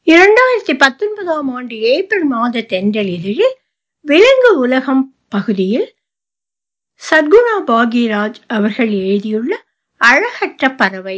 2019ஆம் ஆண்டு ஏப்ரல் மாத தென்றல் இதழில் விலங்கு உலகம் பகுதியில் சத்குணா பாக்யராஜ் அவர்கள் எழுதியுள்ள அழகற்ற பறவை.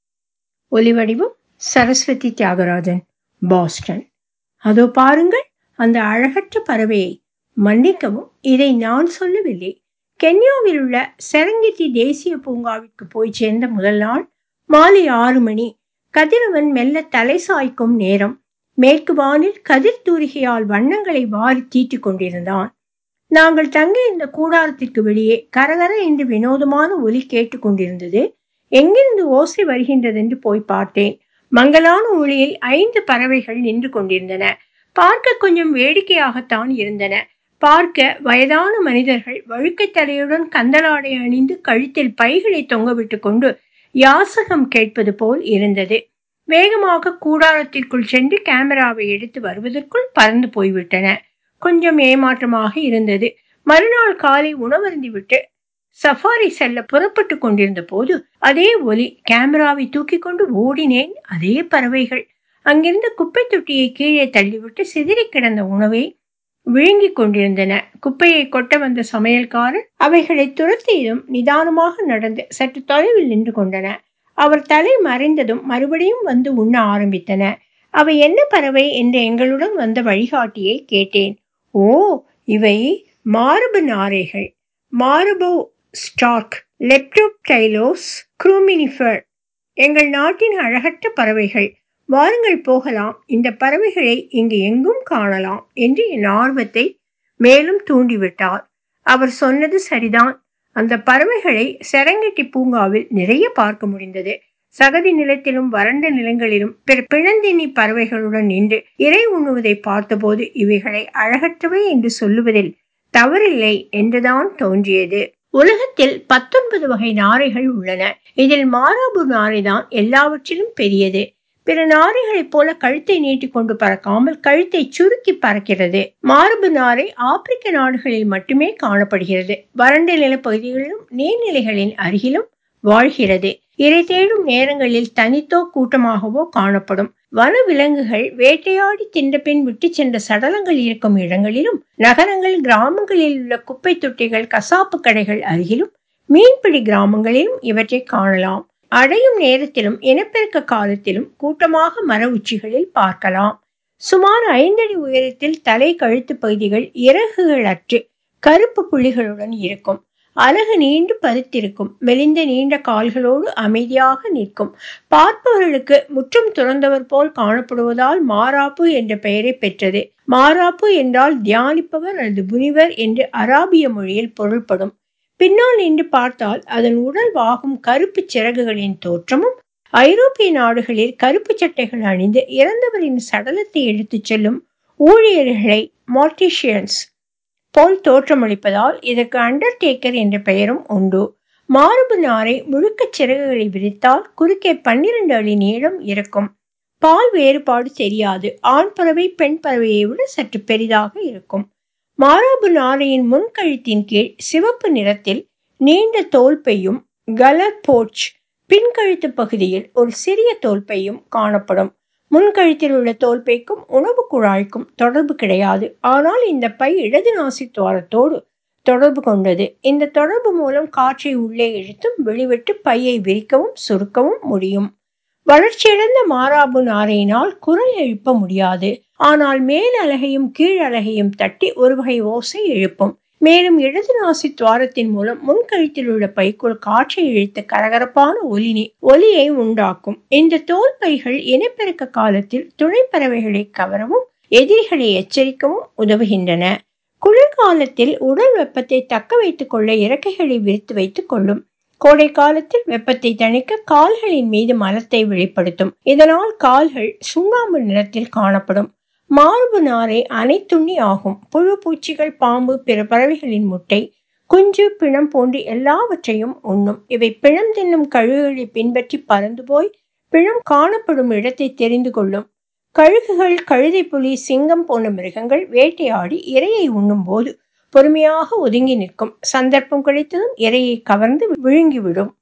ஒலிவடிவம் சரஸ்வதி தியாகராஜன், பாஸ்டன். அதோ பாருங்கள் அந்த அழகற்ற பறவையை. மன்னிக்கவும், இதை நான் சொல்லவில்லை. கென்யாவில் உள்ள செரங்கெட்டி தேசிய பூங்காவிற்கு போய் சேர்ந்த முதல் நாள் மாலை 6 மணி. கதிரவன் மெல்ல தலை சாய்க்கும் நேரம். மேற்கு வானில் கதிர் தூரிகையால் வண்ணங்களை வாரி தீட்டிக் கொண்டிருந்தான். நாங்கள் தங்கியிருந்த கூடாரத்திற்கு வெளியே கரகர என்று வினோதமான ஒலி கேட்டுக் கொண்டிருந்தது. எங்கிருந்து ஓசை வருகின்றதென்று போய் பார்த்தேன். மங்கலான ஒளியில் 5 பறவைகள் நின்று கொண்டிருந்தன. பார்க்க கொஞ்சம் வேடிக்கையாகத்தான் இருந்தன. பார்க்க வயதான மனிதர்கள் வழுக்கை தலையுடன் கந்தலாடை அணிந்து கழுத்தில் பைகளை தொங்கவிட்டு கொண்டு யாசகம் கேட்பது போல் இருந்தது. வேகமாக கூடாரத்திற்குள் சென்று கேமராவை எடுத்து வருவதற்குள் பறந்து போய்விட்டன. கொஞ்சம் ஏமாற்றமாக இருந்தது. மறுநாள் காலை உணவருந்திவிட்டு சஃபாரி செல்ல புறப்பட்டு கொண்டிருந்த போது அதே ஒலி. கேமராவை தூக்கி கொண்டு ஓடினேன். அதே பறவைகள். அங்கிருந்த குப்பை தொட்டியை கீழே தள்ளிவிட்டு சிதறி கிடந்த உணவை விழுங்கி கொண்டிருந்தன. குப்பையை கொட்ட வந்த சமையல்காரர் அவைகளை துரத்தியதும் நிதானமாக நடந்து சற்று தொலைவில் நின்று கொண்டன. அவர் தலை மறைந்ததும் மறுபடியும் வந்து உண்ண ஆரம்பித்தன. அவை என்ன பறவை என்று எங்களுடன் வந்த வழிகாட்டியை கேட்டேன். ஓ, இவை மார்பு நாரைகள். Morpho Stark லெப்டோப்டைலோஸ் க்ரூமினிஃபர். எங்கள் நாட்டின் அழகற்ற பறவைகள். வாருங்கள் போகலாம். இந்த பறவைகளை இங்கு எங்கும் காணலாம் என்று என் ஆர்வத்தை மேலும் தூண்டிவிட்டார். அவர் சொன்னது சரிதான். அந்த பறவைகளை செரங்கெட்டி பூங்காவில் நிறைய பார்க்க முடிந்தது. சகதி நிலத்திலும் வறண்ட நிலங்களிலும் பிணந்தின்னி பறவைகளுடன் நின்று இறை உண்ணுவதை பார்த்தபோது இவைகளை அழகற்றவை என்று சொல்லுவதில் தவறில்லை என்றுதான் தோன்றியது. உலகத்தில் 19 வகை நாரைகள் உள்ளன. இதில் மாராபு நாரைதான் எல்லாவற்றிலும் பெரியது. பிற நாரைகளைப் போல கழுத்தை நீட்டிக்கொண்டு பறக்காமல் கழுத்தை சுருக்கி பறக்கிறது. மார்பு நாரை ஆப்பிரிக்க நாடுகளில் மட்டுமே காணப்படுகிறது. வறண்ட நிலப்பகுதிகளிலும் நீர்நிலைகளின் அருகிலும் வாழ்கிறது. இரை தேடும் நேரங்களில் தனித்தோ கூட்டமாகவோ காணப்படும். வன விலங்குகள் வேட்டையாடி தின்ற பின் விட்டு சென்ற சடலங்கள் இருக்கும் இடங்களிலும், நகரங்கள் கிராமங்களில் உள்ள குப்பை தொட்டிகள் கசாப்பு கடைகள் அருகிலும், மீன்பிடி கிராமங்களிலும் இவற்றை காணலாம். அடையும் நேரத்திலும் இனப்பெருக்க காலத்திலும் கூட்டமாக மர உச்சிகளில் பார்க்கலாம். சுமார் 5 அடி உயரத்தில் தலை கழுத்து பகுதிகள் இறகுகள் அற்று கருப்பு புள்ளிகளுடன் இருக்கும். அலகு நீண்டு பருத்திருக்கும். மெலிந்த நீண்ட கால்களோடு அமைதியாக நிற்கும். பார்ப்பவர்களுக்கு முற்றும் துறந்தவர் போல் காணப்படுவதால் மாராப்பு என்ற பெயரை பெற்றது. மாராப்பு என்றால் தியானிப்பவர் அல்லது முனிவர் என்று அராபிய மொழியில் பொருள்படும். பின்னால் நின்று பார்த்தால் அதன் உடல் வாகும் கருப்பு சிறகுகளின் தோற்றமும் ஐரோப்பிய நாடுகளில் கருப்பு சட்டைகள் அணிந்து இறந்தவரின் சடலத்தை எடுத்துச் செல்லும் ஊழியர்களை மார்டிஷியன்ஸ் போல் தோற்றமளிப்பதால் இதற்கு அண்டர்டேக்கர் என்ற பெயரும் உண்டு. மார்பு நாரை முழுக்க சிறகுகளை விரித்தால் குறுக்கே 12 அடி நீளம் இருக்கும். பால் வேறுபாடு தெரியாது. ஆண் பறவை பெண் பறவையை விட சற்று பெரிதாக இருக்கும். மாராபு நாரையின் முன்கழுத்தின் கீழ் சிவப்பு நிறத்தில் நீண்ட தோல்பையும் கலர் போர்ச் பின்கழுத்து பகுதியில் ஒரு சிறிய தோல்பையும் காணப்படும். முன்கழுத்தில் உள்ள தோல்பைக்கும் உணவு குழாய்க்கும் தொடர்பு கிடையாது. ஆனால் இந்த பை இடது நாசி துவாரத்தோடு தொடர்பு கொண்டது. இந்த தொடர்பு மூலம் காற்றை உள்ளே இழுத்தும் வெளிவிட்டு பையை விரிக்கவும் சுருக்கவும் முடியும். வளர்ச்சியடைந்த மாராபு நாரையினால் குரல் எழுப்ப முடியாது. ஆனால் மேல் அலகையும் கீழ் அலகையும் தட்டி ஒரு வகை ஓசை எழுப்பும். மேலும் இடது நாசி துவாரத்தின் மூலம் முன்கழுத்தில் உள்ள பைக்குள் காற்றை இழுத்து கரகரப்பான ஒலியை உண்டாக்கும். இந்த தோல் பைகள் இனப்பெருக்க காலத்தில் துணை பறவைகளை கவரவும் எதிரிகளை எச்சரிக்கவும் உதவுகின்றன. குளிர்காலத்தில் உடல் வெப்பத்தை தக்க வைத்துக் கொள்ள இறக்கைகளை விரித்து வைத்துக் கொள்ளும். கோடை காலத்தில் வெப்பத்தை தணிக்க கால்களின் மீது மலத்தை வெளிப்படுத்தும். இதனால் கால்கள் சுண்ணாம்பு நிறத்தில் காணப்படும். மார்பு நாரை அனைத்துண்ணி ஆகும். புழு, பூச்சிகள், பாம்பு, பிற பறவைகளின் முட்டை, குஞ்சு, பிணம் போன்று எல்லாவற்றையும் உண்ணும். இவை பிணம் தின்னும் கழுகுகளை பின்பற்றி பறந்து போய் பிணம் காணப்படும் இடத்தை தெரிந்து கொள்ளும். கழுகுகள், கழுதை, புலி, சிங்கம் போன்ற மிருகங்கள் வேட்டையாடி இரையை உண்ணும் போது பொறுமையாக ஒதுங்கி நிற்கும். சந்தர்ப்பம் கிடைத்ததும் இரையை கவர்ந்து விழுங்கிவிடும்.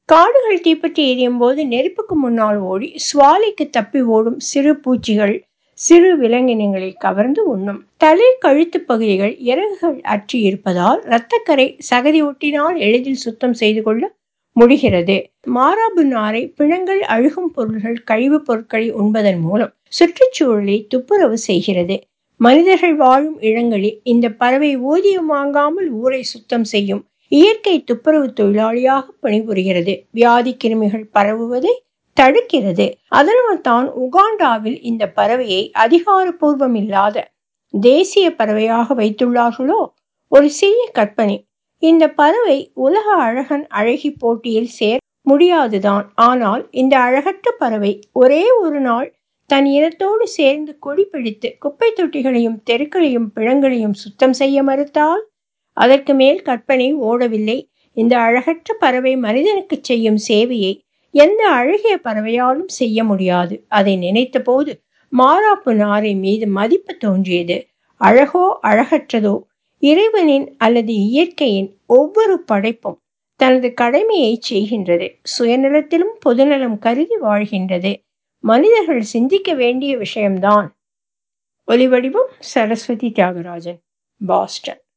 காடுகள் தீப்பற்றி எரியும் போது நெருப்புக்கு முன்னால் ஓடி சுவாலைக்கு தப்பி ஓடும் சிறு பூச்சிகள் சிறு விலங்கினங்களை கவர்ந்து உண்ணும். தலை கழுத்து பகுதிகள் இறகுகள் அற்றி இருப்பதால் இரத்தக்கரை சகதி ஒட்டினால் எளிதில் சுத்தம் செய்து கொள்ள முடிகிறது. மாறாப்பு நாரை பிணங்கள் அழுகும் பொருள்கள் கழிவுப் பொருட்களை உண்பதன் மூலம் சுற்றுச்சூழலை துப்புரவு செய்கிறது. மனிதர்கள் வாழும் இடங்களில் இந்த பறவை ஊதியம் வாங்காமல் ஊரை சுத்தம் செய்யும் இயற்கை துப்புரவு தொழிலாளியாக பணிபுரிகிறது. வியாதி கிருமிகள் பரவுவதை தடுக்கிறது. அதனால் தான் உகாண்டாவில் இந்த பறவையை அதிகாரப்பூர்வம் இல்லாத தேசிய பறவையாக வைத்துள்ளார்களோ? ஒரு சிறிய கற்பனை. இந்த பறவை உலக அழகன் அழகி போட்டியில் சேர முடியாதுதான். ஆனால் இந்த அழகற்ற பறவை ஒரே ஒரு நாள் தன் இனத்தோடு சேர்ந்து கொடி பிடித்து குப்பை தொட்டிகளையும் தெருக்களையும் பிணங்களையும் சுத்தம் செய்ய மறுத்தால் அதற்கு மேல் கற்பனை ஓடவில்லை. இந்த அழகற்ற பறவை மனிதனுக்கு செய்யும் சேவையை எந்த அழகிய பறவையாலும் செய்ய முடியாது. அதை நினைத்த போது மாறாப்பு நாரை மீது மதிப்பு தோன்றியது. அழகோ அழகற்றதோ, இறைவனின் அல்லது இயற்கையின் ஒவ்வொரு படைப்பும் தனது கடமையை செய்கின்றது. சுயநலத்திலும் பொதுநலம் கருதி வாழ்கின்றது. மனிதர்கள் சிந்திக்க வேண்டிய விஷயம்தான். ஒலிவடிவம் சரஸ்வதி தியாகராஜன், பாஸ்டன்.